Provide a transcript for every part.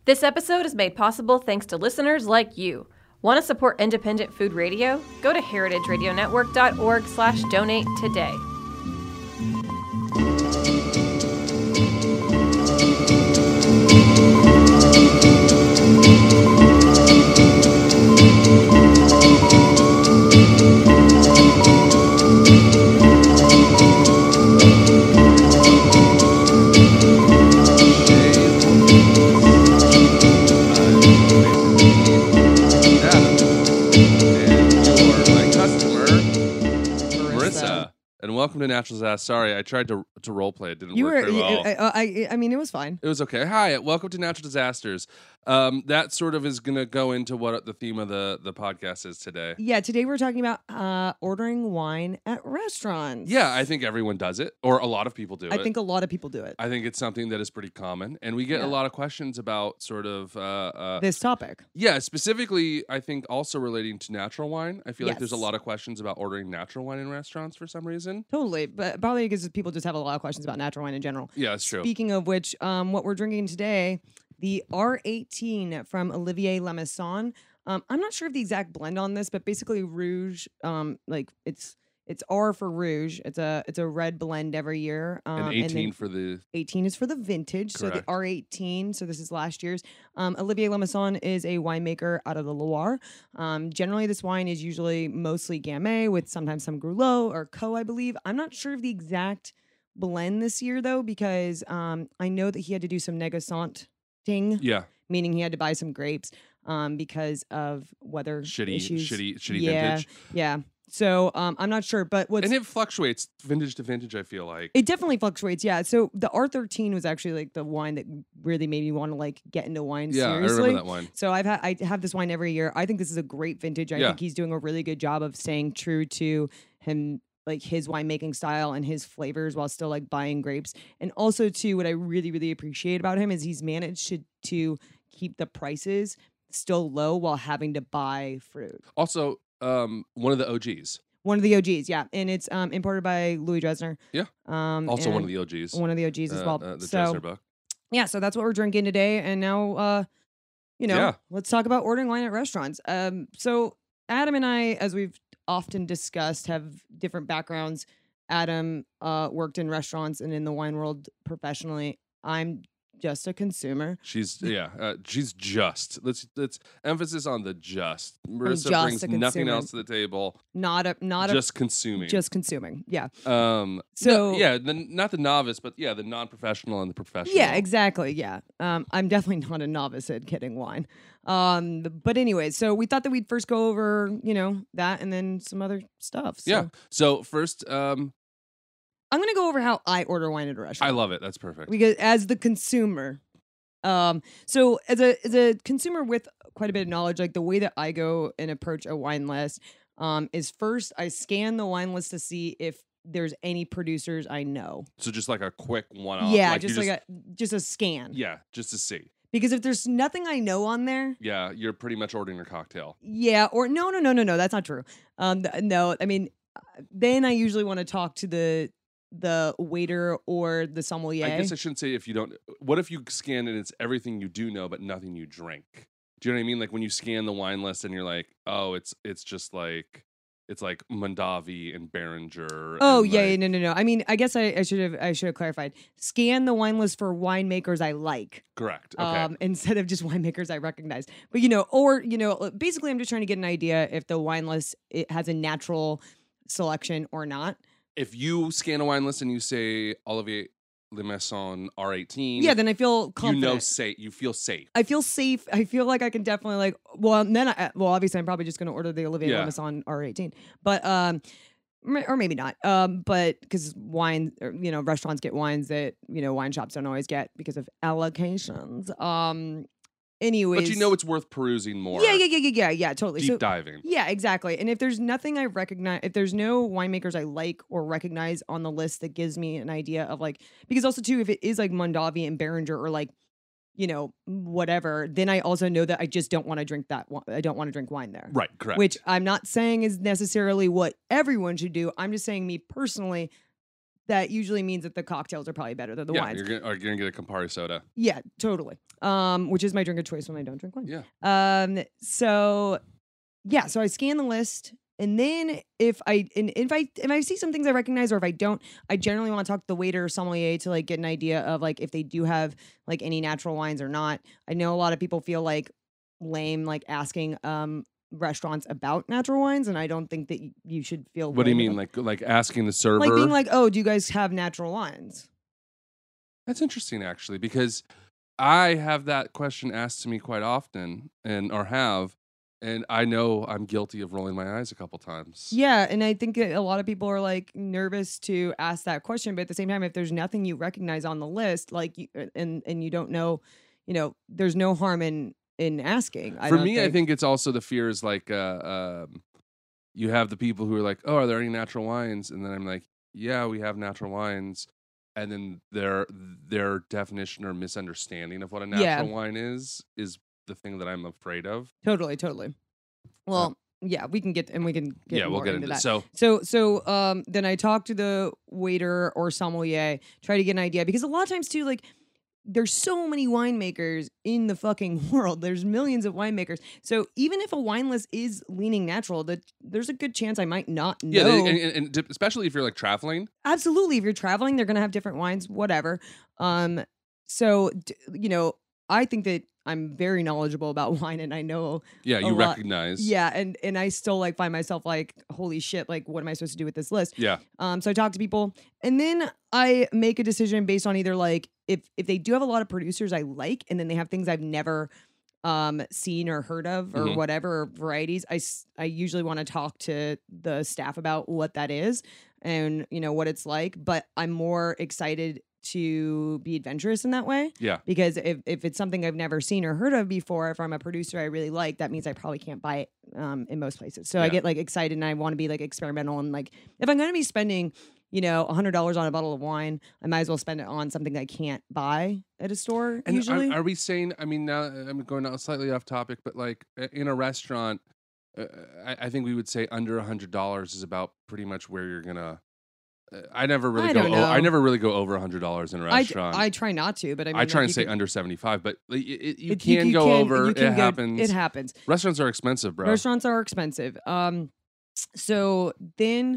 This episode is made possible thanks to listeners like you. Want to support independent food radio? Go to heritageradionetwork.org/donate today. And welcome to Natural Disaster. Sorry, I tried to role play. It didn't You work were, very well. I mean, it was fine. It was okay. Hi, welcome to Natural Disasters. That sort of is going to go into what the theme of the podcast is today. Yeah, today we're talking about ordering wine at restaurants. Yeah, I think everyone does it, or a lot of people do it. I think a lot of people do it. I think it's something that is pretty common, and we get a lot of questions about sort of this topic. Yeah, specifically, I think also relating to natural wine. I feel like there's a Yes. lot of questions about ordering natural wine in restaurants for some reason. Totally, but probably because people just have a lot of questions about natural wine in general. Yeah, that's true. Speaking of which, what we're drinking today, the R18 from Olivier Lemesson. I'm not sure of the exact blend on this, but basically Rouge, like it's R for Rouge. It's a red blend every year. And 18 for the 18 is for the vintage. Correct. So the R18. So this is last year's. Olivier Lemesson is a winemaker out of the Loire. Generally, this wine is usually mostly Gamay with sometimes some Grulot or Co, I believe. I'm not sure of the exact blend this year though, because I know that he had to do some negocianting. Yeah. Meaning he had to buy some grapes because of weather issues. shitty Yeah, vintage. yeah. So I'm not sure, but what's And it fluctuates vintage to vintage, I feel like. it definitely fluctuates, yeah. So the R13 was actually like the wine that really made me want to like get into wine Yeah, seriously. I remember that wine. So I have this wine every year. I think this is a great vintage. I think he's doing a really good job of staying true to him, like his winemaking style and his flavors while still like buying grapes. And also too, what I really, really appreciate about him is he's managed to keep the prices still low while having to buy fruit. Also, one of the OGs. One of the OGs, yeah. And it's imported by Louis Dresner. Yeah. Also one of the OGs. One of the OGs as well. The so, Dresner book. Yeah, so that's what we're drinking today. And now, let's talk about ordering wine at restaurants. So Adam and I, as we've often discussed, have different backgrounds. Adam worked in restaurants and in the wine world professionally. I'm just a consumer. She's just. Let's emphasis on the just. Marissa just brings a nothing consumer. else to the table. Just consuming. Just consuming. Yeah. Not the novice, but yeah, the non-professional and the professional. Yeah, exactly. Yeah. I'm definitely not a novice at getting wine. But anyway, so we thought that we'd first go over, that and then some other stuff. So. Yeah. So first, I'm going to go over how I order wine at a restaurant. I love it. That's perfect. Because as the consumer, so as a consumer with quite a bit of knowledge, like the way that I go and approach a wine list is first I scan the wine list to see if there's any producers I know. So just like a quick one-off. Yeah, like just a scan. Yeah, just to see. Because if there's nothing I know on there, yeah, you're pretty much ordering a cocktail. Yeah, or no, that's not true. No, I mean, then I usually want to talk to the waiter or the sommelier. I guess I shouldn't say if you don't. What if you scan and it's everything you do know but nothing you drink? Do you know what I mean? Like when you scan the wine list and you're like, oh, it's just like it's like Mondavi and Beringer. Oh and yeah, no. I mean, I guess I should have clarified. Scan the wine list for winemakers I like. Correct. Okay. Instead of just winemakers I recognize. But basically, I'm just trying to get an idea if the wine list it has a natural selection or not. If you scan a wine list and you say Olivier Lemesson R18, yeah, then I feel confident. You feel safe. I feel safe. I feel like I can definitely obviously I'm probably just going to order the Olivier Lemesson R18, but or maybe not. But because wine, restaurants get wines that wine shops don't always get because of allocations. Anyways, but it's worth perusing more. Yeah, totally. Deep diving. Yeah, exactly. And if there's nothing I recognize, if there's no winemakers I like or recognize on the list that gives me an idea of like, because also too, if it is like Mondavi and Beringer or like, whatever, then I also know that I just don't want to drink that. I don't want to drink wine there. Right, correct. Which I'm not saying is necessarily what everyone should do. I'm just saying me personally, that usually means that the cocktails are probably better than the wines. You're gonna get a Campari soda. Yeah, totally. which is my drink of choice when I don't drink wine. Yeah. So I scan the list. And then if I see some things I recognize, or if I don't, I generally want to talk to the waiter or sommelier to like get an idea of like if they do have like any natural wines or not. I know a lot of people feel like lame like asking restaurants about natural wines, and I don't think that you should feel. What do you mean, like asking the server? Like being like, oh, do you guys have natural wines? That's interesting, actually, because I have that question asked to me quite often, and I know I'm guilty of rolling my eyes a couple times. Yeah, and I think a lot of people are like nervous to ask that question, but at the same time, if there's nothing you recognize on the list, like and you don't know, there's no harm in asking. I think it's also the fear is like you have the people who are like, oh, are there any natural wines? And then I'm like, yeah, we have natural wines. And then their definition or misunderstanding of what a natural wine is the thing that I'm afraid of. Totally. Well, yeah, we can get we'll get into that. So then I talk to the waiter or sommelier, try to get an idea, because a lot of times too, like there's so many winemakers in the fucking world. There's millions of winemakers. So even if a wine list is leaning natural, there's a good chance I might not know. Yeah, and especially if you're like traveling. Absolutely, if you're traveling, they're gonna have different wines, whatever. So I think that I'm very knowledgeable about wine, and I know. Yeah, you recognize. Yeah, and I still like find myself like, holy shit, like what am I supposed to do with this list? Yeah. So I talk to people, and then I make a decision based on either like if they do have a lot of producers I like, and then they have things I've never seen or heard of or whatever varieties. I usually want to talk to the staff about what that is and what it's like, but I'm more excited to be adventurous in that way. Yeah. Because if it's something I've never seen or heard of before, if I'm a producer I really like, that means I probably can't buy it in most places. So I get like excited and I want to be like experimental, and like if I'm going to be spending $100 on a bottle of wine, I might as well spend it on something I can't buy at a store. And usually, are we saying? I mean, now I'm going out slightly off topic, but like in a restaurant, I think we would say under $100 is about pretty much where you're gonna. I never really go over $100 in a restaurant. I try not to, but I mean, I try and say under 75, but you can go over. It happens. It happens. Restaurants are expensive, bro. Restaurants are expensive. So then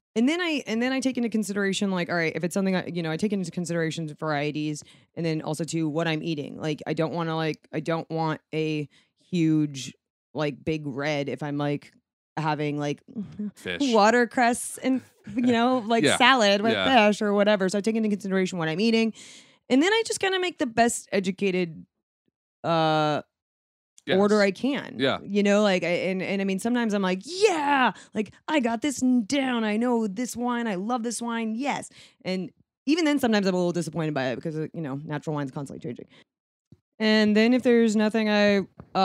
I take into consideration, like, all right, if it's something I take into consideration varieties, and then also to what I'm eating. Like, I don't want a huge like big red if I'm like having like fish, watercress, and salad with fish or whatever. So I take into consideration what I'm eating, and then I just kind of make the best educated order I can. Yeah. And I mean, sometimes I'm like, yeah, like I got this down. I know this wine. I love this wine. Yes. And even then, sometimes I'm a little disappointed by it because, natural wine's constantly changing. And then if there's nothing I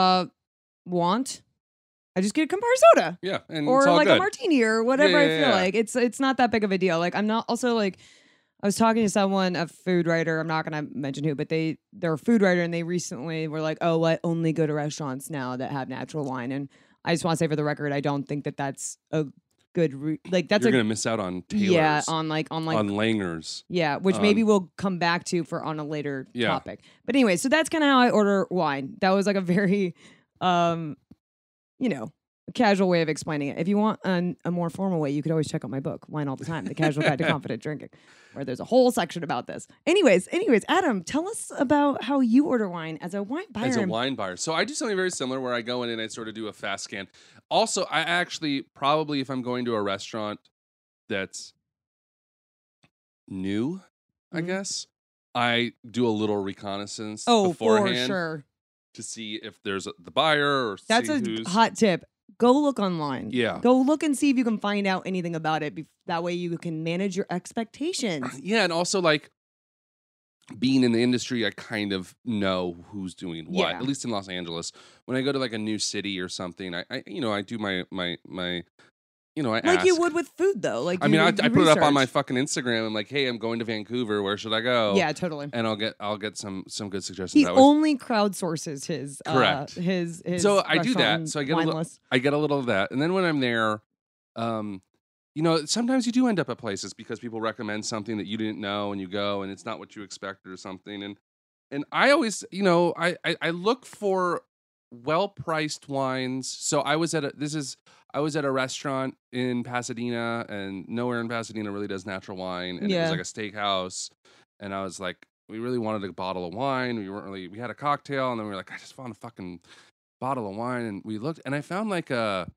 want, I just get a Campari soda. Yeah. And or it's all like good. a martini or whatever I feel like. It's not that big of a deal. Like I'm not also like, I was talking to someone, a food writer, I'm not going to mention who, but they're a food writer, and they recently were like, oh, I only go to restaurants now that have natural wine. And I just want to say for the record, I don't think that that's a good, you're going to miss out on Taylor's. Yeah, on Langer's. Yeah, which maybe we'll come back to on a later topic. But anyway, so that's kind of how I order wine. That was like a very, casual way of explaining it. If you want a more formal way, you could always check out my book, Wine All the Time, The Casual Guide to Confident Drinking, where there's a whole section about this. Anyways, Adam, tell us about how you order wine as a wine buyer. As a wine buyer. So I do something very similar where I go in and I sort of do a fast scan. Also, I actually probably, if I'm going to a restaurant that's new, I guess, I do a little reconnaissance beforehand. For sure. To see if there's the buyer or that's a hot tip. Go look online. Yeah. Go look and see if you can find out anything about it. That way you can manage your expectations. Yeah, and also like being in the industry, I kind of know who's doing what. Yeah. At least in Los Angeles, when I go to like a new city or something, I do my I like ask. you would with food though. Like I put it up on my fucking Instagram. I'm like, hey, I'm going to Vancouver. Where should I go? Yeah, totally. And I'll get some good suggestions. He only crowdsources his correct his so I do that. So I get a little of that, and then when I'm there, sometimes you do end up at places because people recommend something that you didn't know, and you go and it's not what you expected or something, and I always, I look for well-priced wines. So I was at a restaurant in Pasadena, and nowhere in Pasadena really does natural wine, and it was like a steakhouse, and I was like, we really wanted a bottle of wine. We had a cocktail, and then we were like, I just found a fucking bottle of wine, and we looked, and I found like a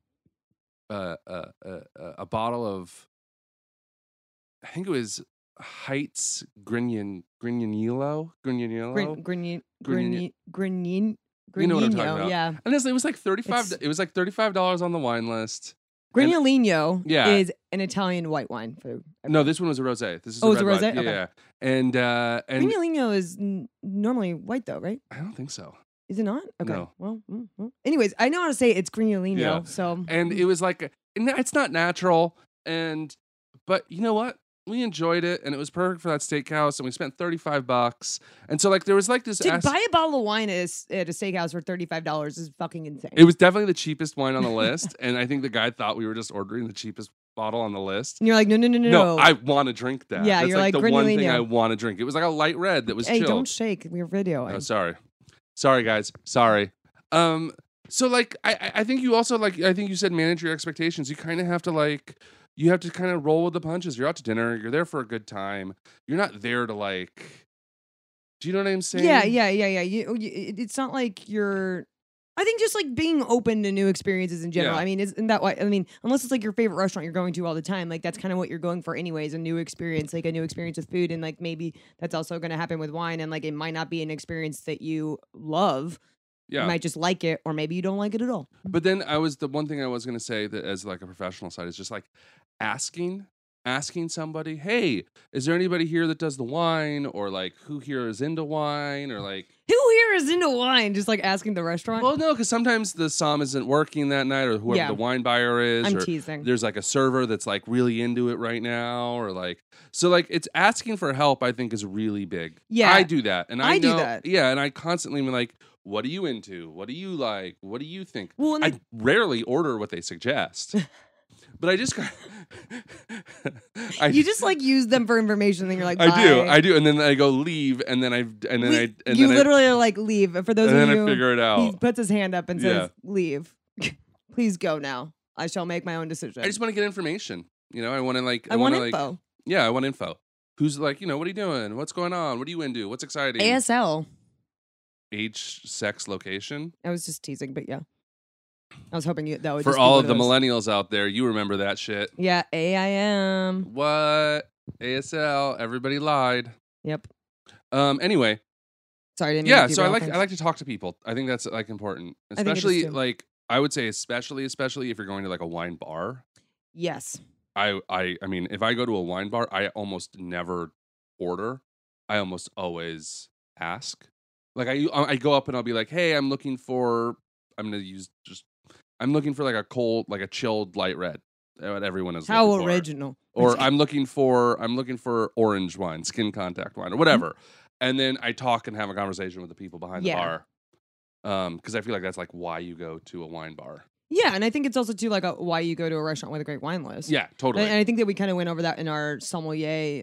bottle of, I think it was Heights Grignanillo. You know what I'm talking about? Yeah. And it was like $35. It was like $35 on the wine list. Grignanillo is an Italian white wine. No, this one was a rosé. This is a rosé. Okay. Yeah. And Grignanillo is normally white, though, right? I don't think so. Is it not? Okay. No. Well, anyways, I know how to say it's Grignanillo. Yeah. So, and it was like, it's not natural, but you know what? We enjoyed it, and it was perfect for that steakhouse, and we spent $35. And so, like, there was like this. To buy a bottle of wine at a steakhouse for $35 is fucking insane. It was definitely the cheapest wine on the list, and I think the guy thought we were just ordering the cheapest bottle on the list. And you're like, no. No, I want to drink that. Yeah, that's you're like the one thing Grignanillo. I want to drink. It was like a light red that was Hey, chilled. don't shake your video. Oh, sorry, guys. Sorry. So like, I think you also I think you said manage your expectations. You kind of have to you have to kind of roll with the punches. You're out to dinner. You're there for a good time. You're not there to do you know what I'm saying? Yeah. It's not like you're. I think just like being open to new experiences in general. Yeah. I mean, isn't that why? I mean, unless it's like your favorite restaurant you're going to all the time, like that's kind of what you're going for anyways, a new experience, like a new experience with food. And like maybe that's also going to happen with wine. And like it might not be an experience that you love. Yeah. You might just like it, or maybe you don't like it at all. But then the one thing I was going to say that as like a professional side is just like asking somebody, hey, is there anybody here that does the wine, or like who here is into wine, or like who here is into wine? Just like asking the restaurant. Well, no, because sometimes the som isn't working that night, or whoever the wine buyer is. I'm or teasing. There's like a server that's like really into it right now, or like so like it's asking for help. I think is really big. Yeah, I do that, and I know, do that. Yeah, and I constantly am like, what are you into? What do you like? What do you think? Well, I rarely order what they suggest. But I just got. You just like use them for information, and then you're like, I do, and then I go leave, and then you literally are like leave. For those of you, and then I figure it out. He puts his hand up and says, "Leave, please go now. I shall make my own decision." I just want to get information. I want to I want info. Yeah, I want info. Who's like, what are you doing? What's going on? What are you into? What's exciting? ASL. Age, sex, location. I was just teasing, but yeah. I was hoping that would for just all of the millennials out there. You remember that shit? Yeah, AIM. What ASL? Everybody lied. Yep. Anyway. Sorry, I didn't. Yeah, so I like to talk to people. I think that's like important, especially like I would say, especially if you're going to like a wine bar. Yes. I mean, if I go to a wine bar, I almost never order. I almost always ask. Like I go up and I'll be like, hey, I'm looking for like a cold, like a chilled light red. What everyone is how looking original. For. Or I'm looking for orange wine, skin contact wine, or whatever. And then I talk and have a conversation with the people behind the bar. Because I feel like that's like why you go to a wine bar. Yeah, and I think it's also too like why you go to a restaurant with a great wine list. Yeah, totally. And I think that we kind of went over that in our sommelier,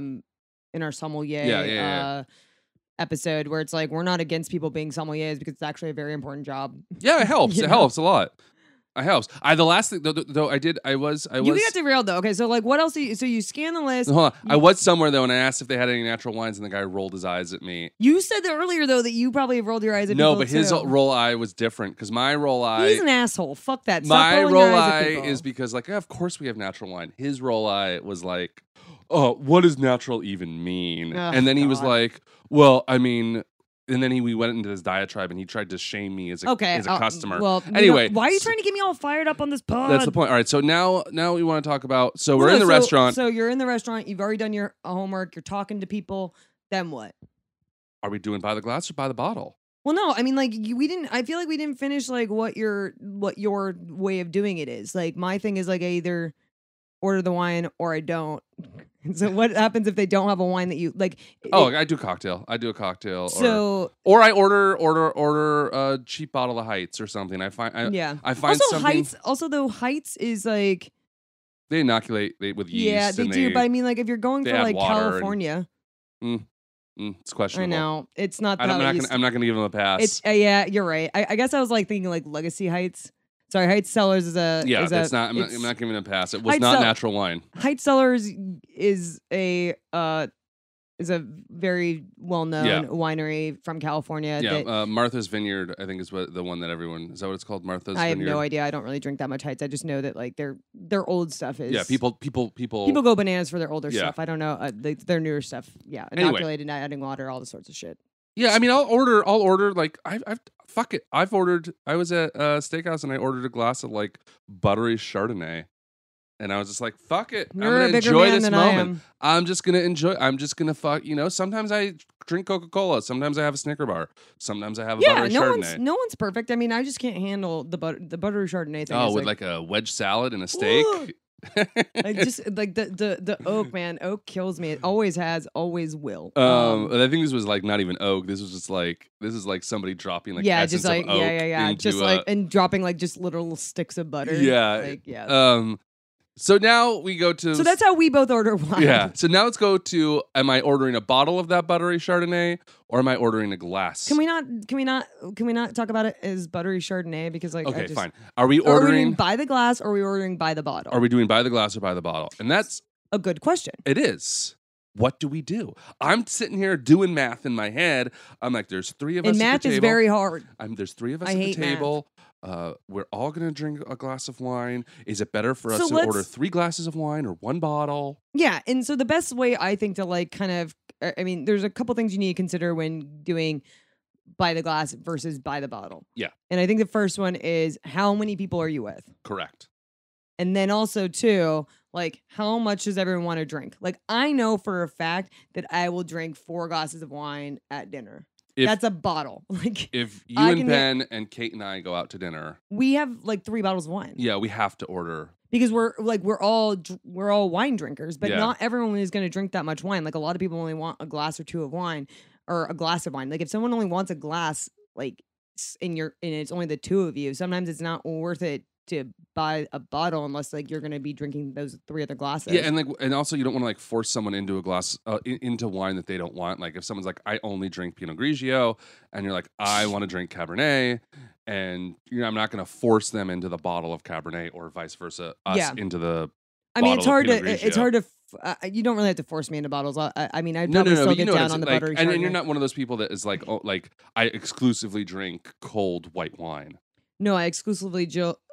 episode, where it's like we're not against people being sommeliers because it's actually a very important job. Yeah, it helps. It helps a lot. It helps. The last thing though I was You got derailed though. Okay, so like what else do you you scan the list. Hold on. I was somewhere though and I asked if they had any natural wines and the guy rolled his eyes at me. You said that earlier though that you probably have rolled your eyes at no, people but his roll eye was different because my roll eye. He's an asshole. Fuck that. Stop my rolling roll your eyes eye is because like of course we have natural wine. His roll eye was like, oh, what does natural even mean? And then he was like, well, I mean. And then we went into this diatribe and he tried to shame me as a customer. Well, anyway, why are you trying to get me all fired up on this pod? That's the point. All right, so now we want to talk about. So we're in the restaurant. So you're in the restaurant. You've already done your homework. You're talking to people. Then what? Are we doing by the glass or by the bottle? Well, no. I mean, like we didn't. I feel like we didn't finish like what your way of doing it is. Like my thing is like I either order the wine or I don't. So what happens if they don't have a wine that you like? I do cocktail. I do a cocktail. So or I order a cheap bottle of Heights or something. I find also something. Heights. Also, though Heights is like they inoculate with yeast. Yeah, they do. But I mean, like if you're going for like California, It's questionable. I know it's not. I'm not gonna give him a pass. It's yeah, you're right. I guess I was like thinking like Legacy Heights. Sorry, Heights Cellars is a It's not. I'm not giving him a pass. It was not natural wine. Heights Cellars is a very well known winery from California. Yeah, Martha's Vineyard, I think, is the one that everyone is that what it's called. Martha's Vineyard. I have no idea. I don't really drink that much Heights. I just know that like their old stuff is. Yeah, people go bananas for their older stuff. I don't know their newer stuff. Yeah, inoculated, anyway. adding water, all the sorts of shit. Yeah, I mean, I'll order like fuck it. I was at a steakhouse and I ordered a glass of like buttery Chardonnay. And I was just like, fuck it. I'm going to enjoy this moment. I'm just going to enjoy. I'm just going to fuck, sometimes I drink Coca-Cola. Sometimes I have a Snicker bar. Sometimes I have a buttery Chardonnay. No one's perfect. I mean, I just can't handle the buttery Chardonnay thing. Oh, with like a wedge salad and a steak? Like just like the oak, man. Oak kills me. It always has, always will. I think this was like not even oak. This is like somebody dropping like essence just like of oak just like and dropping like just little sticks of butter. So now we go to. So that's how we both order wine. Yeah. So now let's go to: am I ordering a bottle of that buttery Chardonnay, or am I ordering a glass? Can we not talk about it as buttery Chardonnay? Because like, okay, fine. Are we ordering are we doing by the glass, or are we ordering by the bottle? Are we doing by the glass or by the bottle? And that's a good question. It is. What do we do? I'm sitting here doing math in my head. I'm like, there's three of us. And math is very hard. There's three of us at the table. We're all going to drink a glass of wine. Is it better for us to order 3 glasses of wine or 1 bottle? Yeah. And so the best way I think to like kind of, I mean, there's a couple things you need to consider when doing by the glass versus by the bottle. Yeah. And I think the first one is how many people are you with? Correct. And then also too, like how much does everyone want to drink? Like I know for a fact that I will drink 4 glasses of wine at dinner. That's a bottle. Like if you and Ben and Kate and I go out to dinner, we have like 3 bottles of wine. Yeah, we have to order because we're all wine drinkers, but not everyone is going to drink that much wine. Like a lot of people only want a glass or 2 of wine, or a glass of wine. Like if someone only wants a glass, like and it's only the 2 of you, sometimes it's not worth it to buy a bottle unless like you're going to be drinking those 3 other glasses. Yeah, and also you don't want to like force someone into a glass into wine that they don't want. Like if someone's like, I only drink Pinot Grigio, and you're like, I want to drink Cabernet, and I'm not going to force them into the bottle of Cabernet or vice versa. Into the. I mean, it's hard to. You don't really have to force me into bottles. I mean, I'd probably still get down on the buttery. And you're not one of those people that is like, I exclusively drink cold white wine. No, I exclusively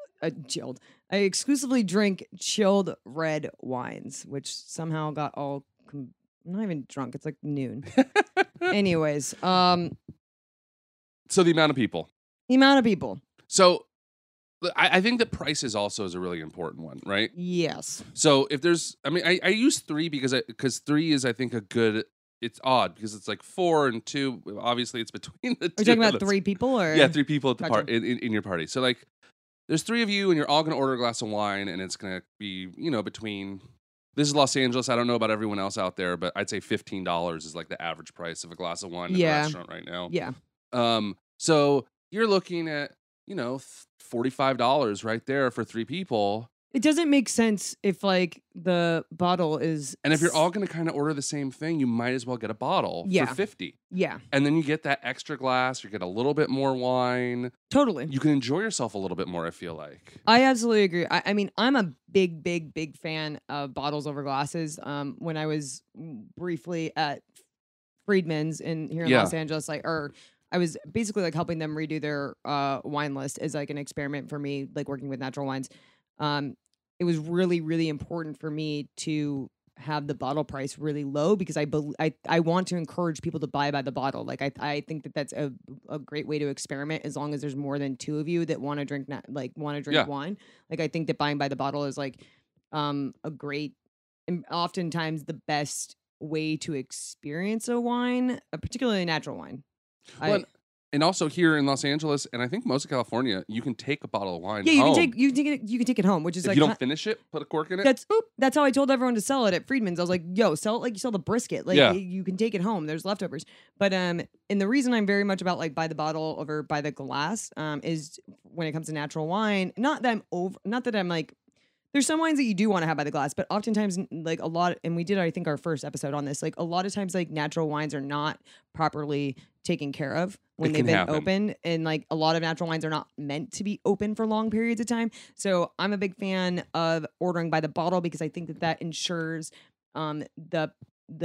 I exclusively drink chilled red wines, which somehow got all. I'm not even drunk. It's like noon. Anyways, so the amount of people. So, I think that price is also a really important one, right? Yes. So if there's, I mean, I use 3 because 3 is I think a good. It's odd because it's like 4 and 2. Obviously, it's between the 2. Are you talking about 3 people or? Yeah, 3 people at the party in your party. So like. There's 3 of you, and you're all going to order a glass of wine, and it's going to be, between. This is Los Angeles. I don't know about everyone else out there, but I'd say $15 is like the average price of a glass of wine in a restaurant right now. Yeah. So you're looking at, $45 right there for 3 people. It doesn't make sense if like the bottle is. And if you're all going to kind of order the same thing, you might as well get a bottle for $50. Yeah. And then you get that extra glass. You get a little bit more wine. Totally. You can enjoy yourself a little bit more, I feel like. I absolutely agree. I mean, I'm a big fan of bottles over glasses. When I was briefly at Friedman's here in Los Angeles, I was basically like helping them redo their wine list as like an experiment for me, like working with natural wines. It was really, really important for me to have the bottle price really low because I want to encourage people to buy by the bottle. Like I think that that's a great way to experiment as long as there's more than 2 of you that want to drink wine. Like I think that buying by the bottle is like a great and oftentimes the best way to experience a wine, particularly a natural wine. And also here in Los Angeles, and I think most of California, you can take a bottle of wine. Yeah, you can take it home, which is if you don't finish it, put a cork in it. That's how I told everyone to sell it at Friedman's. I was like, "Yo, sell it like you sell the brisket. Like you can take it home. There's leftovers." But and the reason I'm very much about like by the bottle over by the glass is when it comes to natural wine. Not that I'm There's some wines that you do want to have by the glass, but oftentimes, like a lot, and we did, I think, our first episode on this. Like a lot of times, like natural wines are not properly taken care of when they've been open, and like a lot of natural wines are not meant to be open for long periods of time. So I'm a big fan of ordering by the bottle because I think that ensures the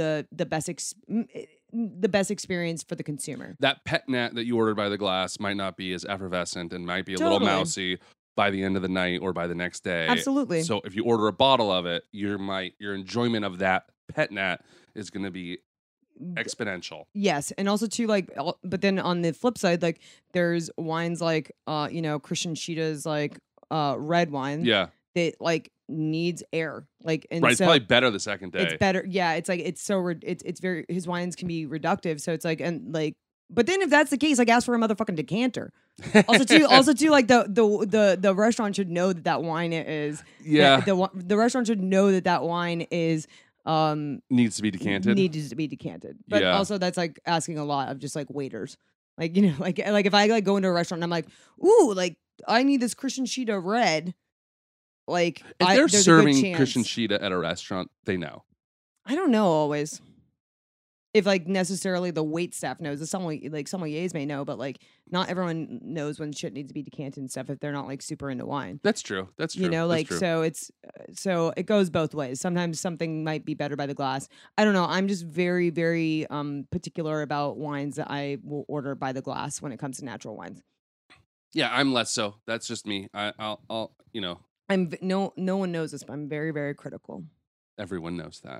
best experience for the consumer. That pet nat that you ordered by the glass might not be as effervescent and might be a little mousy by the end of the night or by the next day. Absolutely. So if you order a bottle of it, your enjoyment of that pet nat is going to be exponential. Yes, and also too, like, but then on the flip side, like, there's wines like, Christian Sheeta's like red wine. Yeah. That like needs air, like, and right. It's probably better the second day. It's better. Yeah. It's like it's very, his wines can be reductive, so it's like, and like. But then if that's the case, like ask for a motherfucking decanter. Also too, like the restaurant should know that wine is. Yeah. The restaurant should know that wine is needs to be decanted. Needs to be decanted. But also that's like asking a lot of just like waiters. Like, like if I like go into a restaurant and I'm like, ooh, like I need this Christian Sheeta red. Like if they're serving Christian Sheeta at a restaurant, they know. I don't know always. If like necessarily the wait staff knows, the sommeliers may know, but like not everyone knows when shit needs to be decanted and stuff if they're not like super into wine. That's true. That's true. So it goes both ways. Sometimes something might be better by the glass. I don't know. I'm just very, very particular about wines that I will order by the glass when it comes to natural wines. Yeah, I'm less so. That's just me. I'll I'm no one knows this, but I'm very, very critical. Everyone knows that.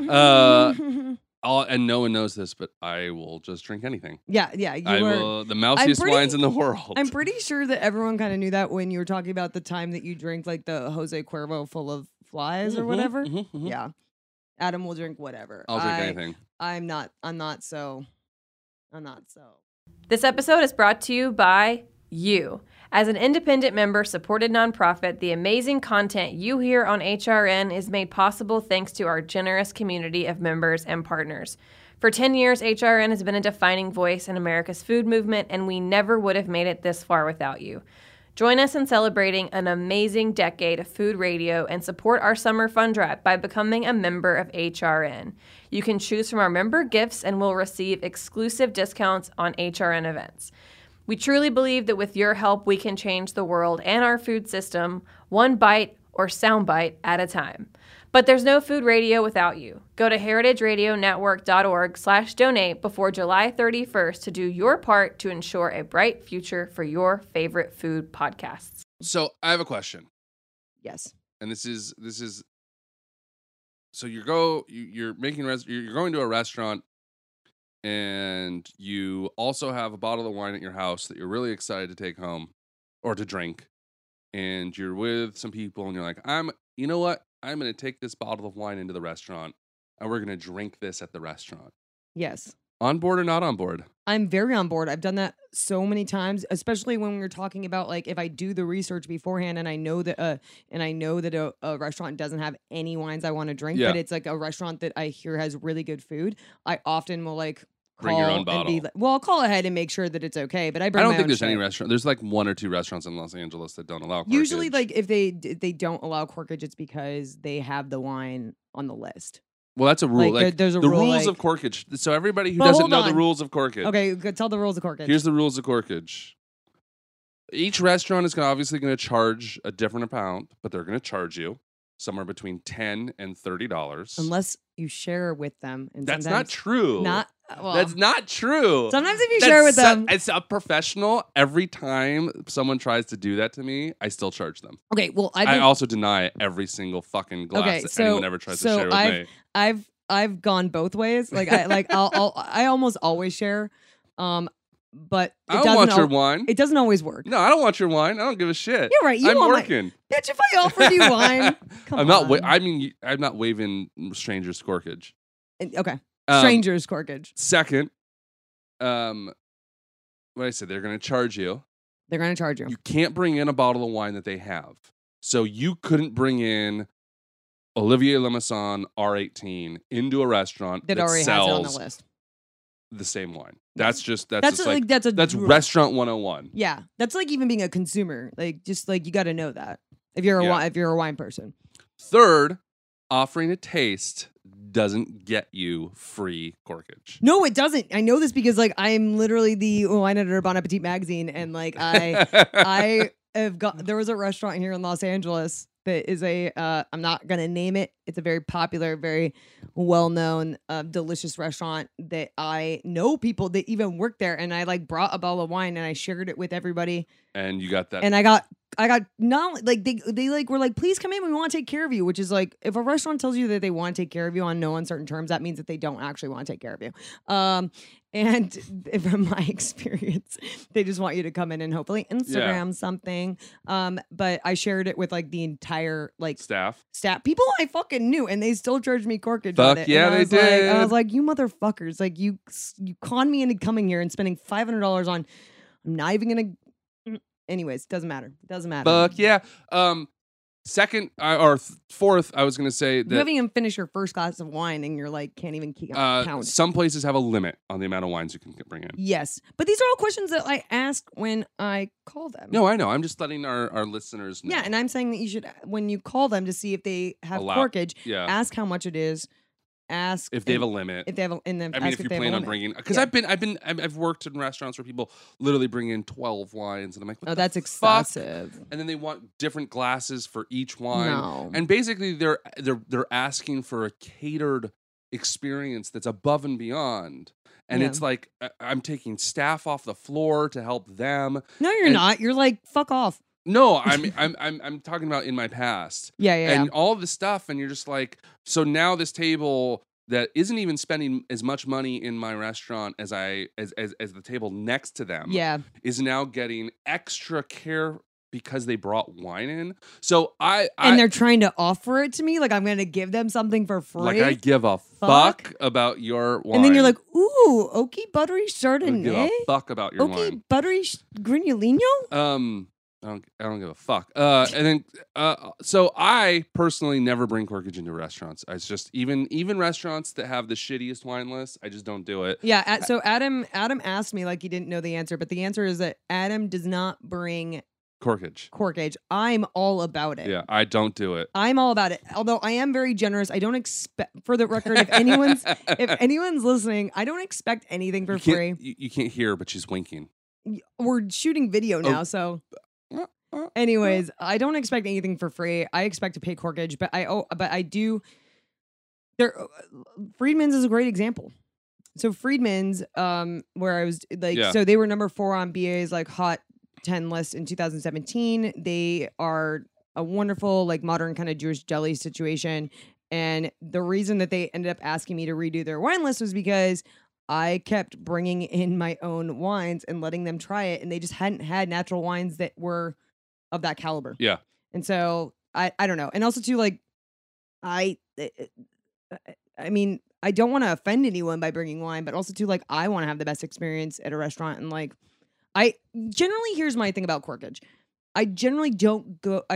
And no one knows this, but I will just drink anything. Yeah. The mousiest wines in the world. I'm pretty sure that everyone kind of knew that when you were talking about the time that you drink like the Jose Cuervo full of flies or whatever. Yeah. Adam will drink whatever. I'll drink anything. I'm not so. This episode is brought to you by you. As an independent member-supported nonprofit, the amazing content you hear on HRN is made possible thanks to our generous community of members and partners. For 10 years, HRN has been a defining voice in America's food movement, and we never would have made it this far without you. Join us in celebrating an amazing decade of food radio and support our summer fun drive by becoming a member of HRN. You can choose from our member gifts and will receive exclusive discounts on HRN events. We truly believe that with your help, we can change the world and our food system one bite or soundbite at a time. But there's no food radio without you. Go to heritageradionetwork.org/donate before July 31st to do your part to ensure a bright future for your favorite food podcasts. So I have a question. Yes. And this is so you're going to a restaurant and you also have a bottle of wine at your house that you're really excited to take home or to drink. And you're with some people and you're like, you know what? I'm going to take this bottle of wine into the restaurant and we're going to drink this at the restaurant. Yes. On board or not on board? I'm very on board. I've done that so many times, especially when we were talking about like if I do the research beforehand and I know that a restaurant doesn't have any wines I want to drink, but it's like a restaurant that I hear has really good food. I often will like bring your own bottle. I'll call ahead and make sure that it's okay. But I don't think there's any restaurant. There's like one or two restaurants in Los Angeles that don't allow corkage. Usually, like if they don't allow corkage, it's because they have the wine on the list. Well, that's a rule. Like, there's a the rule, rules of corkage. So everybody who doesn't know the rules of corkage. Okay, tell the rules of corkage. Here's the rules of corkage. Each restaurant is obviously going to charge a different amount, but they're going to charge you somewhere between $10 and $30. Unless you share with them. And that's not true. That's not true. Sometimes if you share with them. It's a professional. Every time someone tries to do that to me, I still charge them. Okay, well, I also deny every single fucking glass that anyone ever tries to share with me. I've gone both ways. Like I almost always share. But I don't want your wine. It doesn't always work. No, I don't want your wine. I don't give a shit. You're right. I'm working. Bitch, if I offered you wine, I'm not waiving strangers' corkage. Okay, strangers' corkage. Second, what I said, they're going to charge you. They're going to charge you. You can't bring in a bottle of wine that they have. So you couldn't bring in Olivier Limassol R18 into a restaurant that already sells has it on the list. The same wine. That's That's restaurant 101. Yeah. That's like even being a consumer. Like just like you got to know that. If you're a wine person. Third, offering a taste doesn't get you free corkage. No, it doesn't. I know this because like I'm literally the wine editor of Bon Appetit magazine, and like I have got. There was a restaurant here in Los Angeles that is I'm not gonna name it. It's a very popular, very well-known, delicious restaurant that I know people that even work there, and I like brought a bottle of wine and I shared it with everybody. And you got that. And I got not like they like were like, please come in, we want to take care of you, which is like if a restaurant tells you that they want to take care of you on no uncertain terms, that means that they don't actually want to take care of you. And from my experience, they just want you to come in and hopefully Instagram something. But I shared it with like the entire like staff people I fucking knew, and they still charged me corkage Fuck on it. yeah, and they did. I was like, you motherfuckers, like you conned me into coming here and spending $500 on. I'm not even gonna. Anyways, doesn't matter. Fuck yeah. Second or fourth, I was going to say that you haven't even finished your first glass of wine and you're like, can't even keep count. Some places have a limit on the amount of wines you can bring in. Yes. But these are all questions that I ask when I call them. No, I know. I'm just letting our listeners know. Yeah, and I'm saying that you should, when you call them to see if they have corkage, ask how much it is. Ask if they have a limit. If they have, if you plan on bringing, because I've worked in restaurants where people literally bring in 12 wines, and I'm like, what that's excessive. And then they want different glasses for each wine, no. And basically they're asking for a catered experience that's above and beyond. And it's like I'm taking staff off the floor to help them. No, you're not. You're like, fuck off. No, I'm talking about in my past. Yeah. And all this stuff, and you're just like, so now this table that isn't even spending as much money in my restaurant as the table next to them is now getting extra care because they brought wine in. So and they're trying to offer it to me like I'm going to give them something for free. Like I give a fuck about your wine. And then you're like, ooh, oaky buttery Chardonnay. I give a fuck about your wine. Oaky buttery Grinolino. I don't give a fuck. And then, so I personally never bring corkage into restaurants. It's just even restaurants that have the shittiest wine list, I just don't do it. Yeah. So Adam asked me like he didn't know the answer, but the answer is that Adam does not bring corkage. I'm all about it. Yeah, I don't do it. I'm all about it. Although I am very generous. I don't expect, for the record, if anyone's listening, I don't expect anything for free. You can't hear, but she's winking. We're shooting video now, so. Anyways, I don't expect anything for free. I expect to pay corkage, but I do. Friedman's is a great example. So Friedman's, where I was like, so they were number 4 on BA's like Hot 10 list in 2017. They are a wonderful like modern kind of Jewish deli situation, and the reason that they ended up asking me to redo their wine list was because I kept bringing in my own wines and letting them try it, and they just hadn't had natural wines that were of that caliber. Yeah. And so I don't know. And also too, like, I mean, I don't want to offend anyone by bringing wine, but also too, like, I want to have the best experience at a restaurant. And like, here's my thing about corkage. I generally don't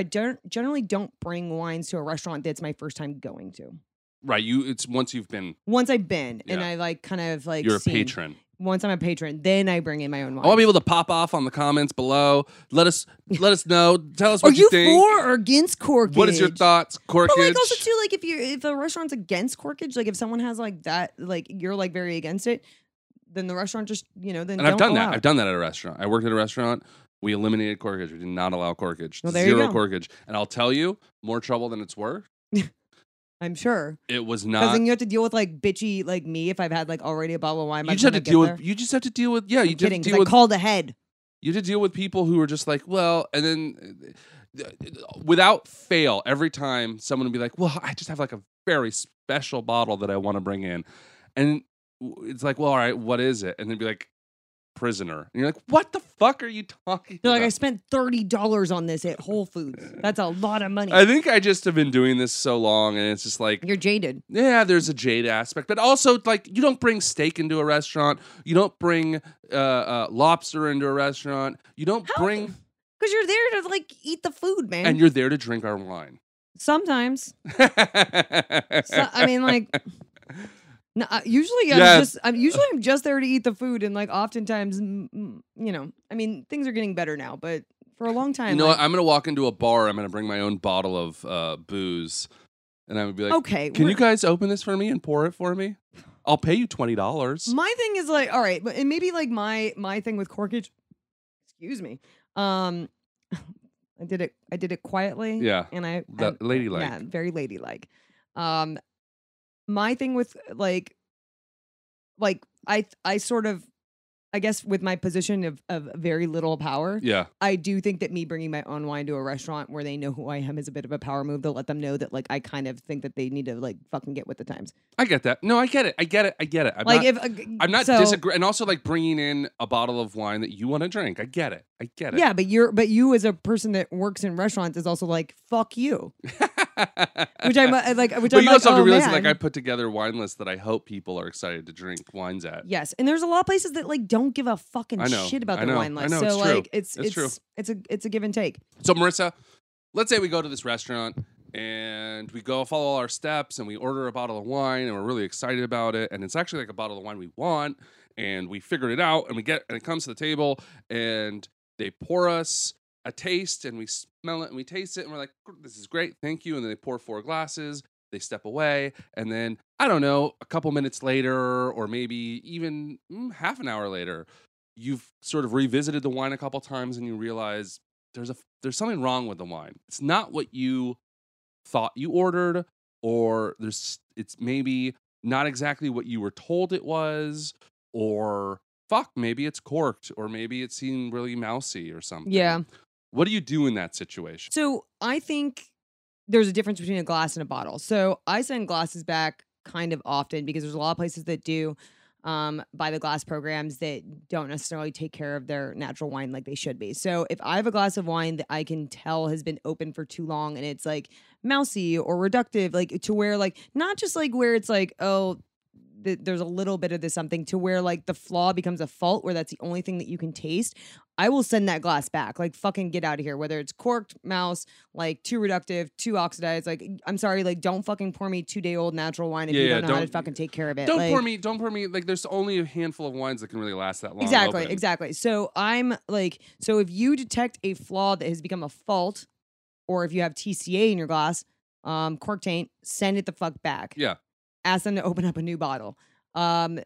bring wines to a restaurant that's my first time going to. Right. Once I've been and I like kind of like you're a patron. Once I'm a patron, then I bring in my own wine. I want people to pop off on the comments below. Let us know. Tell us what you think. Are you for or against corkage? What is your thoughts? Corkage. But like also too, like if a restaurant's against corkage, like if someone has like that, like you're like very against it, then the restaurant just then. And I've done that. I've done that at a restaurant. I worked at a restaurant. We eliminated corkage. We did not allow corkage. Well, there Zero you go. corkage. And I'll tell you, more trouble than it's worth. I'm sure it was not. Because then you have to deal with like bitchy like me if I've had like already a bottle of wine. You just have to deal with. You just have to deal with. Yeah, you kidding, I called ahead. You have to deal with people who are just like, well, and then without fail, every time someone would be like, well, I just have like a very special bottle that I want to bring in, and it's like, well, all right, what is it? And they'd be like, Prisoner, and you're like, what the fuck are you talking They're about? like, I spent $30 on this at Whole Foods. That's a lot of money. I think I just have been doing this so long, and it's just like you're jaded. Yeah, there's a jade aspect, but also like you don't bring steak into a restaurant. You don't bring lobster into a restaurant. You don't bring because you're there to like eat the food, man, and you're there to drink our wine. Sometimes, I mean, like. No, usually I'm just there to eat the food, and like oftentimes, I mean, things are getting better now, but for a long time. You know what? I'm gonna walk into a bar. I'm gonna bring my own bottle of booze, and I'm gonna be like, okay, can you guys open this for me and pour it for me? I'll pay you $20. My thing is like, all right, but and maybe like my thing with corkage. Excuse me. I did it quietly. Yeah, and I ladylike. Yeah, very ladylike. My thing with like I sort of, I guess with my position of very little power, Yeah. I do think that me bringing my own wine to a restaurant where they know who I am is a bit of a power move to let them know that like I kind of think that they need to like fucking get with the times. I get that. No, I get it. I'm not disagreeing. And also like bringing in a bottle of wine that you want to drink. I get it. Yeah, but you as a person that works in restaurants is also like fuck you. Which I'm like, but you also have to realize, man. like, I put together wine lists that I hope people are excited to drink wines at. Yes, and there's a lot of places that like don't give a fucking shit about their wine list. I know, so it's like, true. it's a give and take. So Marissa, let's say we go to this restaurant and we go follow all our steps and we order a bottle of wine and we're really excited about it, and it's actually like a bottle of wine we want, and we figured it out, and it comes to the table and they pour us a taste, and we smell it and we taste it, and we're like, this is great, thank you. And then they pour 4 glasses, they step away, and then I don't know, a couple minutes later, or maybe even half an hour later, you've sort of revisited the wine a couple times, and you realize there's something wrong with the wine. It's not what you thought you ordered, or it's maybe not exactly what you were told it was, or fuck, maybe it's corked, or maybe it seemed really mousy or something. Yeah. What do you do in that situation? So I think there's a difference between a glass and a bottle. So I send glasses back kind of often because there's a lot of places that do by the glass programs that don't necessarily take care of their natural wine like they should be. So if I have a glass of wine that I can tell has been open for too long and it's like mousy or reductive, like to where like not just like where it's like, oh, there's a little bit of this something to where like the flaw becomes a fault where that's the only thing that you can taste, I will send that glass back. Like fucking get out of here. Whether it's corked, mouse, like too reductive, too oxidized. Like I'm sorry, like don't fucking pour me 2-day-old natural wine if you don't know how to fucking take care of it. Don't pour me. Like there's only a handful of wines that can really last that long. Exactly. So I'm like, so if you detect a flaw that has become a fault, or if you have TCA in your glass, cork taint, send it the fuck back. Yeah. Ask them to open up a new bottle. I'm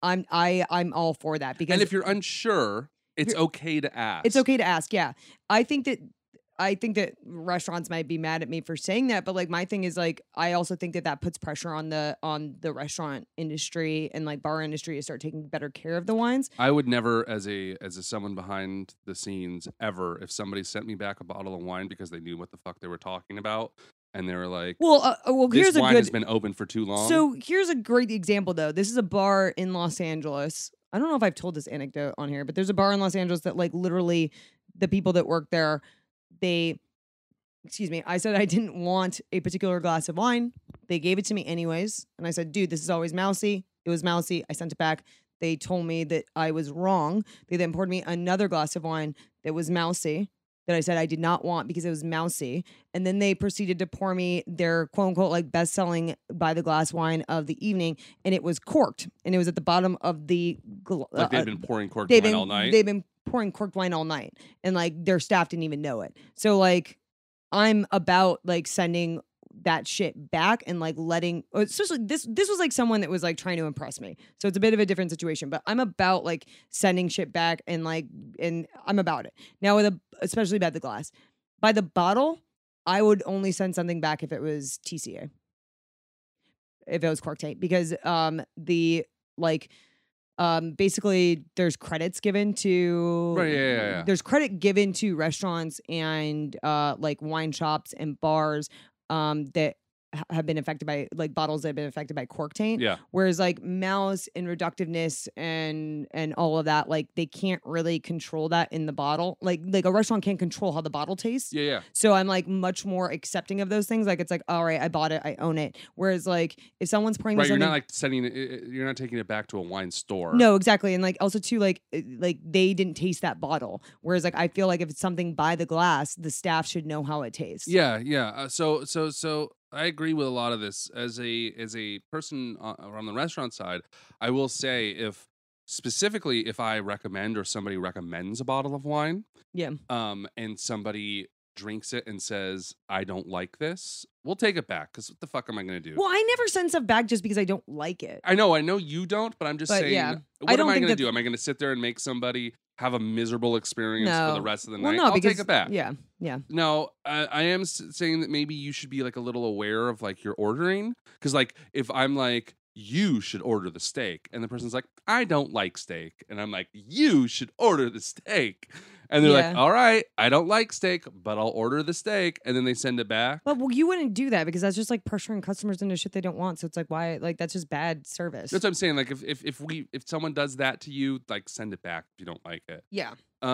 all for that because and if you're unsure, it's okay to ask. It's okay to ask. Yeah, I think that restaurants might be mad at me for saying that, but like my thing is like I also think that puts pressure on the restaurant industry and like bar industry to start taking better care of the wines. I would never, as a someone behind the scenes, ever, if somebody sent me back a bottle of wine because they knew what the fuck they were talking about. And they were like, well, this wine has been open for too long. So here's a great example, though. This is a bar in Los Angeles. I don't know if I've told this anecdote on here, but there's a bar in Los Angeles that, like, literally the people that work there, I said I didn't want a particular glass of wine. They gave it to me anyways. And I said, dude, this is always mousy. It was mousy. I sent it back. They told me that I was wrong. They then poured me another glass of wine that was mousy, that I said I did not want because it was mousy. And then they proceeded to pour me their quote unquote like best-selling by the glass wine of the evening. And it was corked. And it was at the bottom of the... like they've been pouring corked wine all night? They've been pouring corked wine all night. And like their staff didn't even know it. So like I'm about like sending that shit back and like letting, especially this was like someone that was like trying to impress me, so it's a bit of a different situation, but I'm about like sending shit back and I'm about it now especially by the glass. By the bottle, I would only send something back if it was TCA, if it was cork taint, because basically there's credits given to there's credit given to restaurants and like wine shops and bars that have been affected by like bottles that have been affected by cork taint. Yeah. Whereas like mouse and reductiveness and all of that, like they can't really control that in the bottle. Like a restaurant can't control how the bottle tastes. Yeah. So I'm like much more accepting of those things. Like it's like, all right, I bought it, I own it. Whereas like if someone's pouring you're not like sending it, you're not taking it back to a wine store. No, exactly. And like also too, like they didn't taste that bottle. Whereas like I feel like if it's something by the glass, the staff should know how it tastes. Yeah. So I agree with a lot of this. As a person on the restaurant side, I will say if specifically if I recommend or somebody recommends a bottle of wine, Yeah. and somebody drinks it and says, I don't like this, we'll take it back, because what the fuck am I going to do? Well, I never send stuff back just because I don't like it. I know you don't, but I'm just saying, yeah. what am I going to do? Am I going to sit there and make somebody have a miserable experience for the rest of the night? No, I'll take it back. Yeah. No, I am saying that maybe you should be like a little aware of like your ordering, because like if I'm like, you should order the steak, and the person's like, I don't like steak, and I'm like, you should order the steak, and they're like, all right, I don't like steak, but I'll order the steak, and then they send it back. But well, you wouldn't do that because that's just like pressuring customers into shit they don't want. So it's like, why? Like that's just bad service. That's what I'm saying. Like if someone does that to you, like send it back if you don't like it. Yeah.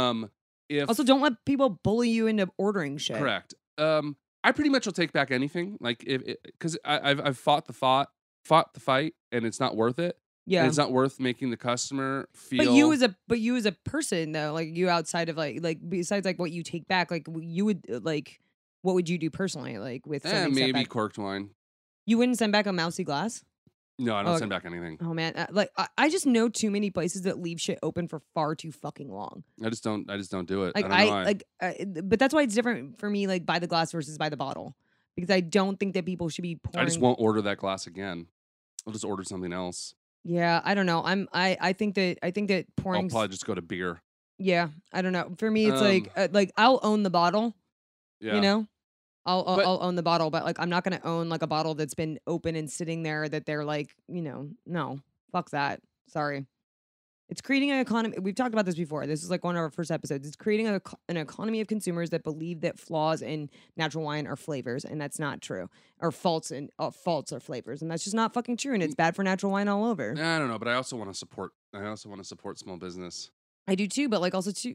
If also don't let people bully you into ordering shit. Correct. I pretty much will take back anything. Like because I've fought the fight, and it's not worth it. Yeah, and it's not worth making the customer feel. But you as a person though, like you outside of like besides like what you take back, like you would like what would you do personally, like with maybe corked wine. You wouldn't send back a mousy glass? No, I don't send back anything. Oh man, like I just know too many places that leave shit open for far too fucking long. I just don't do it. Like but that's why it's different for me. Like by the glass versus by the bottle, because I don't think that people should be pouring. I just won't order that glass again. I'll just order something else. Yeah, I don't know. I think that pouring. I'll probably just go to beer. Yeah, I don't know. For me, it's like I'll own the bottle. Yeah. You know, I'll own the bottle, but like I'm not gonna own like a bottle that's been open and sitting there that they're like, no, fuck that. Sorry. It's creating an economy. We've talked about this before. This is like one of our first episodes. It's creating an economy of consumers that believe that flaws in natural wine are flavors, and that's not true. Or faults are flavors, and that's just not fucking true. And it's bad for natural wine all over. I don't know, but I also want to support small business. I do too, but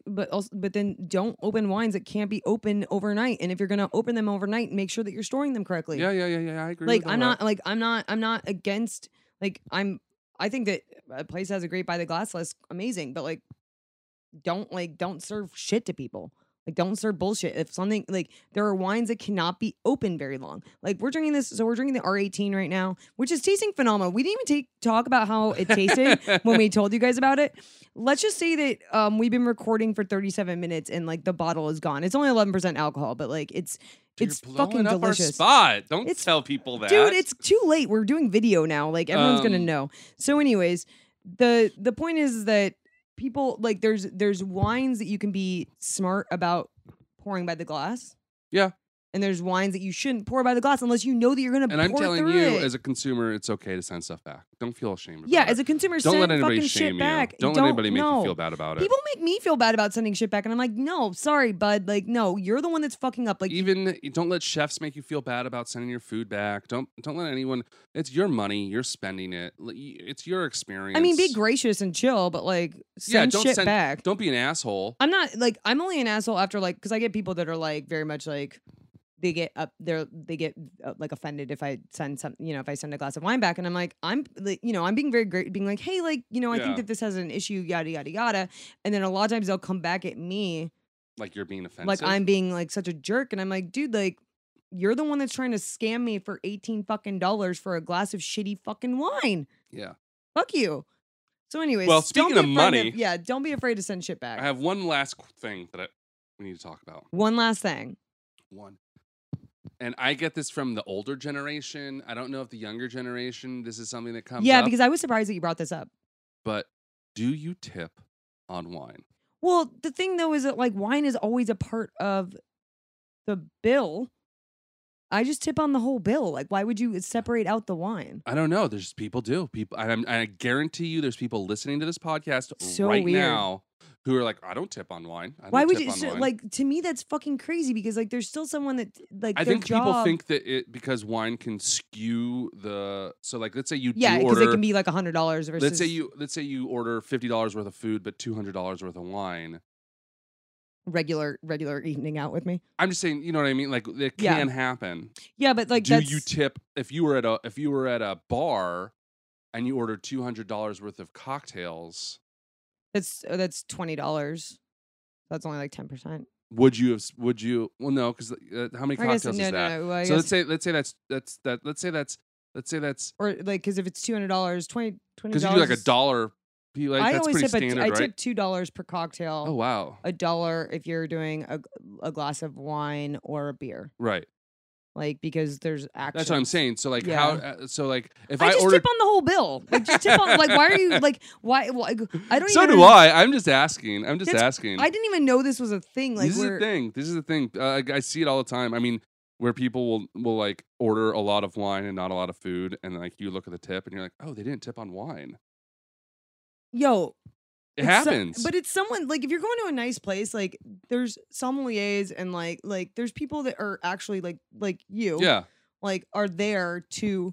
then don't open wines that can't be open overnight. And if you're gonna open them overnight, make sure that you're storing them correctly. Yeah. I agree. Like I'm not against. Like I think that a place has a great by the glass list, amazing, but like don't serve shit to people. Like don't serve bullshit. If something like there are wines that cannot be open very long. Like we're drinking this, so we're drinking the R18 right now, which is tasting phenomenal. We didn't even talk about how it tasted when we told you guys about it. Let's just say that we've been recording for 37 minutes and like the bottle is gone. It's only 11% alcohol, but like it's fucking delicious. Spot. Don't tell people that. Dude, it's too late. We're doing video now. Like everyone's gonna know. So anyways, the point is that people like there's wines that you can be smart about pouring by the glass. Yeah. And there's wines that you shouldn't pour by the glass unless you know that you're going to pour through it. And I'm telling you, as a consumer, it's okay to send stuff back. Don't feel ashamed about it. Yeah, as a consumer, don't let anybody fucking shame shit back. you. Don't let anybody make you feel bad about it. People make me feel bad about sending shit back, and I'm like, no, sorry, bud. Like, no, you're the one that's fucking up. Like, even don't let chefs make you feel bad about sending your food back. Don't let anyone. It's your money. You're spending it. It's your experience. I mean, be gracious and chill, but like, send shit back. Don't be an asshole. I'm not like I'm only an asshole after like because I get people that are like very much like. They get like offended if I send if I send a glass of wine back, and I'm like, I'm being very great, being like, hey, like, I think that this has an issue, yada, yada, yada. And then a lot of times they'll come back at me. Like you're being offensive. Like I'm being like such a jerk. And I'm like, dude, like, you're the one that's trying to scam me for $18 fucking for a glass of shitty fucking wine. Yeah. Fuck you. So anyways. Well, speaking of money. Don't be afraid to send shit back. I have one last thing that we need to talk about. One last thing. And I get this from the older generation. I don't know if the younger generation, this is something that comes up. Yeah, because I was surprised that you brought this up. But do you tip on wine? Well, the thing, though, is that, like, wine is always a part of the bill. I just tip on the whole bill. Like, why would you separate out the wine? I don't know. There's people do. I guarantee you there's people listening to this podcast now who are like, I don't tip on wine. Why would you? Like, to me, that's fucking crazy because, like, there's still someone that, like, I think people think that because wine can skew the. So, like, let's say you because it can be like $100 versus. Let's say you order $50 worth of food, but $200 worth of wine. Regular evening out with me. I'm just saying, you know what I mean? Like, it can happen. Yeah, but like, do you tip if you were at a bar and you ordered $200 worth of cocktails? That's $20. That's only like 10%. Would you? Well, no, because how many cocktails is that? No, so let's say that's. Or like, because if it's $200, $20. Because you do like $1 Like, I that's always pretty tip. standard, I right? tip $2 per cocktail. Oh wow. $1 if you're doing a glass of wine or a beer. Right. Like, because there's actually. That's what I'm saying. So like Yeah. so like if I I just ordered, tip on the whole bill. Like, just tip on. Like, why are you like? Why? I don't. so even do I. I'm just asking. I'm just That's- asking. I didn't even know this was a thing. Like, This is the thing. This is the thing. I see it all the time. I mean, where people will like order a lot of wine and not a lot of food, and like you look at the tip and you're like, oh, they didn't tip on wine. Yo, It happens. but it's someone like if you're going to a nice place, like there's sommeliers and like there's people that are actually like you, yeah. like are there to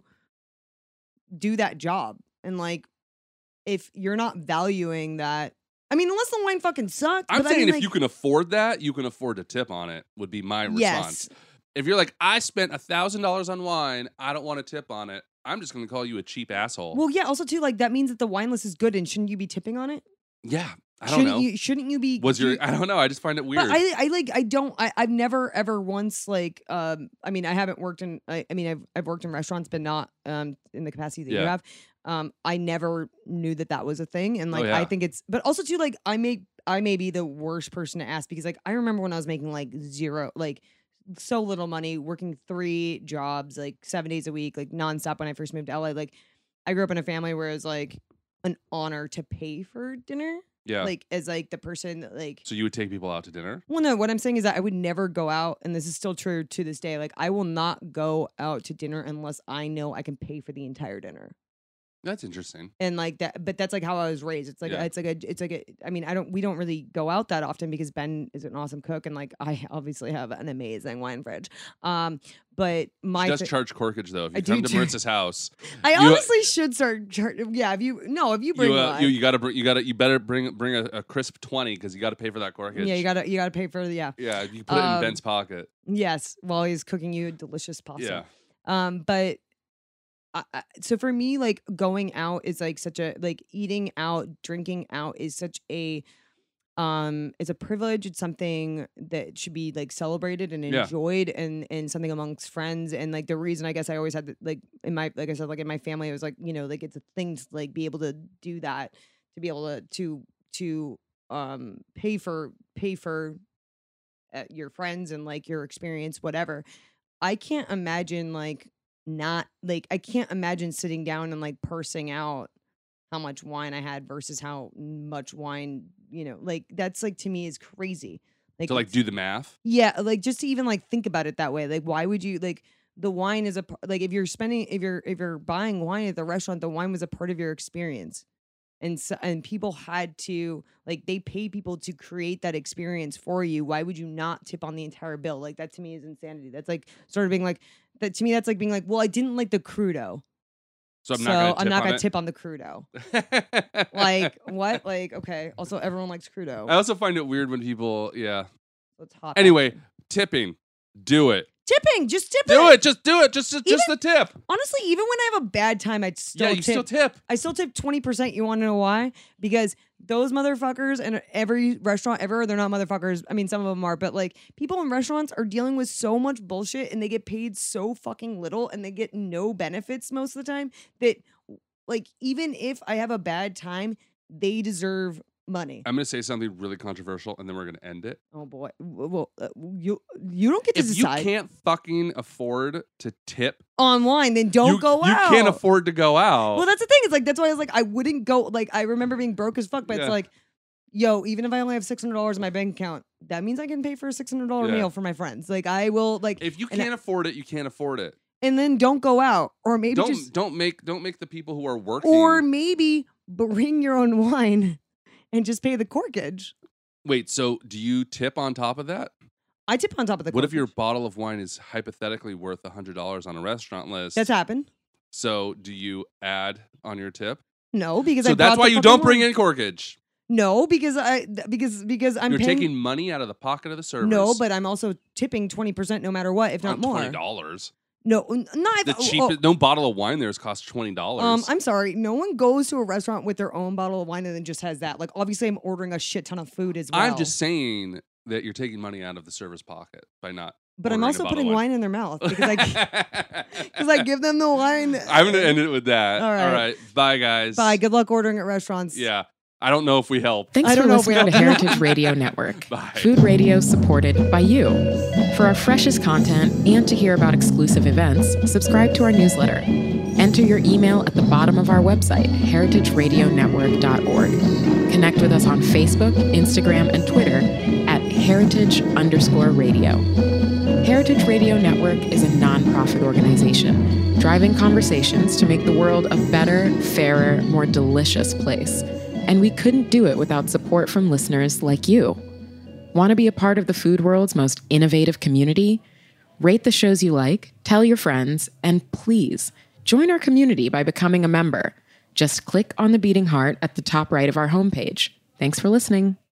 do that job. And like if you're not valuing that, I mean, unless the wine fucking sucks. I'm but saying I mean, if like, you can afford that, you can afford to tip on it. Would be my response. yes, If you're like, I spent $1,000 on wine, I don't want to tip on it. I'm just going to call you a cheap asshole. well, yeah. Also, too, like that means that the wine list is good, and shouldn't you be tipping on it? yeah, I don't know. Shouldn't you be? I don't know. I just find it weird. But I've never ever once like I mean I haven't worked in I mean I've worked in restaurants but not in the capacity that you Yeah. have. I never knew that was a thing, and like yeah. I think it's, but also too, like I may be the worst person to ask, because like I remember when I was making like zero, like so little money, working 3 jobs like 7 days a week, like nonstop when I first moved to LA. Like I grew up in a family where it was like an honor to pay for dinner. yeah. Like as like the person that, like, So you would take people out to dinner? well, no, what I'm saying is that I would never go out, and this is still true to this day. Like I will not go out to dinner unless I know I can pay for the entire dinner. That's interesting. And like that, but that's like how I was raised. It's like Yeah. I mean, we don't really go out that often because Ben is an awesome cook, and like I obviously have an amazing wine fridge. But She does charge corkage though. If you I come do to too. Maritz's house, I you- honestly should start. Yeah, if you bring wine, you better bring a crisp 20 because you got to pay for that corkage. yeah, you gotta pay for the Yeah, you put it in Ben's pocket. yes, while he's cooking you delicious pasta. Yeah. But so for me, like going out is like such a, like eating out, drinking out is such a it's a privilege. It's something that should be like celebrated and Yeah. enjoyed, and something amongst friends. And like the reason I guess I always had like in my, like I said, like in my family, it was like, you know, like it's a thing to like be able to do that, to be able to pay for your friends and like your experience, whatever. I can't imagine I can't imagine sitting down and like pursing out how much wine I had versus how much wine, you know, like that's like to me is crazy. Like So like do the math. yeah, like just to even like think about it that way. Like why would you, like the wine is like if you're buying wine at the restaurant, the wine was a part of your experience. And people had to, like, they pay people to create that experience for you. Why would you not tip on the entire bill? Like that to me is insanity. That's like sort of being like that to me. That's like being like, well, I didn't like the crudo, So I'm not going to tip on the crudo. Like what? Like okay. Also, everyone likes crudo. I also find it weird when people, yeah. It's hot. Anyway, tipping. Do it. tipping, just tip Do it. Just do it. Just the tip. Honestly, even when I have a bad time, I'd still Yeah, you still tip. I still tip 20%. You want to know why? Because those motherfuckers in every restaurant ever, they're not motherfuckers. I mean, some of them are, but like people in restaurants are dealing with so much bullshit and they get paid so fucking little and they get no benefits most of the time that like even if I have a bad time, they deserve money. I'm going to say something really controversial and then we're going to end it. Oh boy. Well, you don't get to If you decide. can't fucking afford to tip Online, then don't go out. You can't afford to go out. Well, that's the thing. It's like that's why I was like, I wouldn't go. Like, I remember being broke as fuck, but Yeah. it's like, yo, even if I only have $600 in my bank account, that means I can pay for a $600 Yeah. meal for my friends. Like, I will like. If you and can't afford it, you can't afford it. and then don't go out, or maybe Don't make the people who are working. or maybe bring your own wine and just pay the corkage. Wait, so do you tip on top of that? I tip on top of the. What if your corkage. bottle of wine is hypothetically worth $100 on a restaurant list? That's happened? So do you add on your tip? No, because So I that's bought why the you fucking don't bring wine. in corkage. No, because because I'm You're paying. taking money out of the pocket of the servers. No, but I'm also tipping 20% no matter what, if not more. $20. No, not The cheapest. No bottle of wine there costs $20. I'm sorry. No one goes to a restaurant with their own bottle of wine and then just has that. Like, obviously, I'm ordering a shit ton of food as well. I'm just saying that you're taking money out of the server's pocket by not. But I'm ordering a also bottle putting of wine in their mouth because I give them the wine. I'm gonna end it with that. All right. Bye, guys. Bye. Good luck ordering at restaurants. Yeah. I don't know if we helped. Thanks for listening to Heritage Radio Network. Bye. Food radio supported by you. For our freshest content and to hear about exclusive events, subscribe to our newsletter. Enter your email at the bottom of our website, heritageradionetwork.org. Connect with us on Facebook, Instagram, and Twitter at heritage_radio. Heritage Radio Network is a nonprofit organization driving conversations to make the world a better, fairer, more delicious place. And we couldn't do it without support from listeners like you. Want to be a part of the food world's most innovative community? Rate the shows you like, tell your friends, and please join our community by becoming a member. Just click on the beating heart at the top right of our homepage. Thanks for listening.